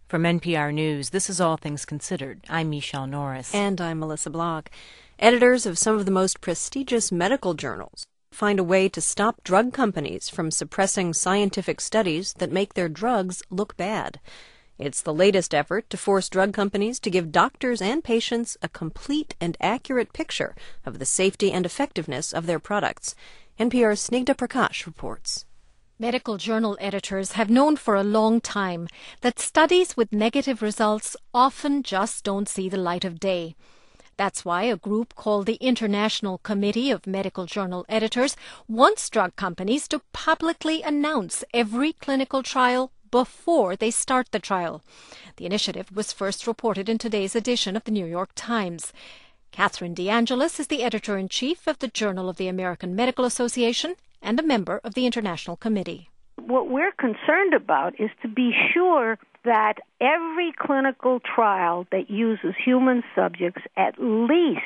From NPR News, this is All Things Considered. I'm Michelle Norris. And I'm Melissa Block. Editors of some of the most prestigious medical journals find a way to stop drug companies from suppressing scientific studies that make their drugs look bad. It's the latest effort to force drug companies to give doctors and patients a complete and accurate picture of the safety and effectiveness of their products. NPR's Snigdha Prakash reports. Medical journal editors have known for a long time that studies with negative results often just don't see the light of day. That's why a group called the International Committee of Medical Journal Editors wants drug companies to publicly announce every clinical trial before they start the trial. The initiative was first reported in today's edition of the New York Times. Catherine DeAngelis is the editor-in-chief of the Journal of the American Medical Association and a member of the International Committee. What we're concerned about is to be sure that every clinical trial that uses human subjects at least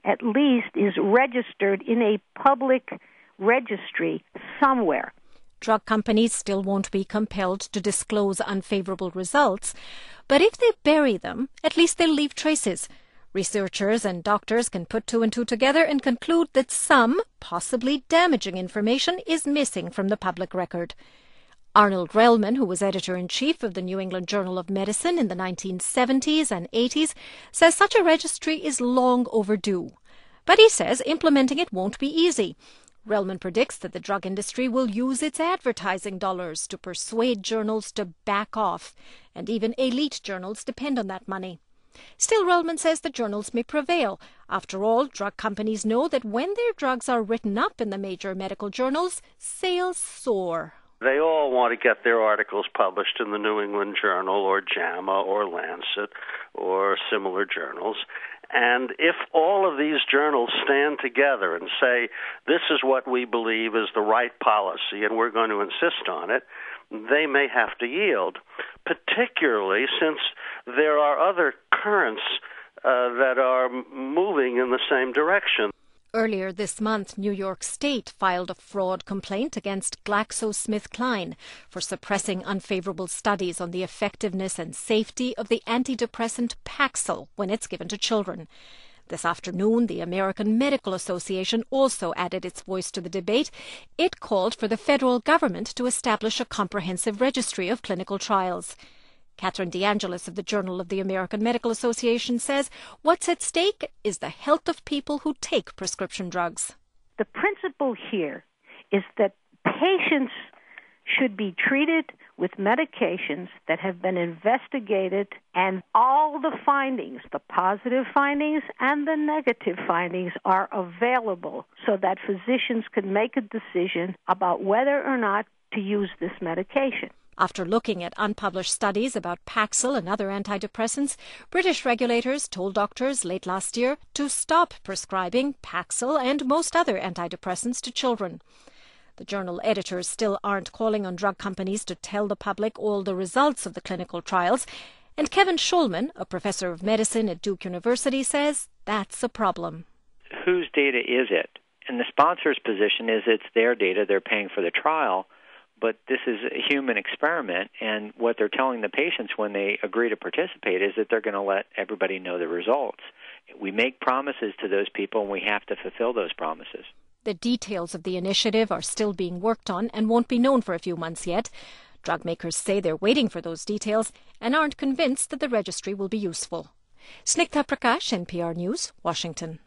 is registered in a public registry somewhere. Drug companies still won't be compelled to disclose unfavorable results, but if they bury them, at least they'll leave traces. Researchers and doctors can put two and two together and conclude that some, possibly damaging information is missing from the public record. Arnold Relman, who was editor-in-chief of the New England Journal of Medicine in the 1970s and 80s, says such a registry is long overdue. But he says implementing it won't be easy. Relman predicts that the drug industry will use its advertising dollars to persuade journals to back off, and even elite journals depend on that money. Still, Relman says the journals may prevail. After all, drug companies know that when their drugs are written up in the major medical journals, sales soar. They all want to get their articles published in the New England Journal or JAMA or Lancet or similar journals. And if all of these journals stand together and say, this is what we believe is the right policy and we're going to insist on it, they may have to yield, particularly since there are other currents that are moving in the same direction. Earlier this month, New York State filed a fraud complaint against GlaxoSmithKline for suppressing unfavorable studies on the effectiveness and safety of the antidepressant Paxil when it's given to children. This afternoon, the American Medical Association also added its voice to the debate. It called for the federal government to establish a comprehensive registry of clinical trials. Catherine DeAngelis of the Journal of the American Medical Association says what's at stake is the health of people who take prescription drugs. The principle here is that patients should be treated with medications that have been investigated, and all the findings, the positive findings and the negative findings, are available so that physicians can make a decision about whether or not to use this medication. After looking at unpublished studies about Paxil and other antidepressants, British regulators told doctors late last year to stop prescribing Paxil and most other antidepressants to children. The journal editors still aren't calling on drug companies to tell the public all the results of the clinical trials, and Kevin Schulman, a professor of medicine at Duke University, says that's a problem. Whose data is it? And the sponsor's position is it's their data, they're paying for the trial, but this is a human experiment, and what they're telling the patients when they agree to participate is that they're going to let everybody know the results. We make promises to those people, and we have to fulfill those promises. The details of the initiative are still being worked on and won't be known for a few months yet. Drug makers say they're waiting for those details and aren't convinced that the registry will be useful. Snigdha Prakash, NPR News, Washington.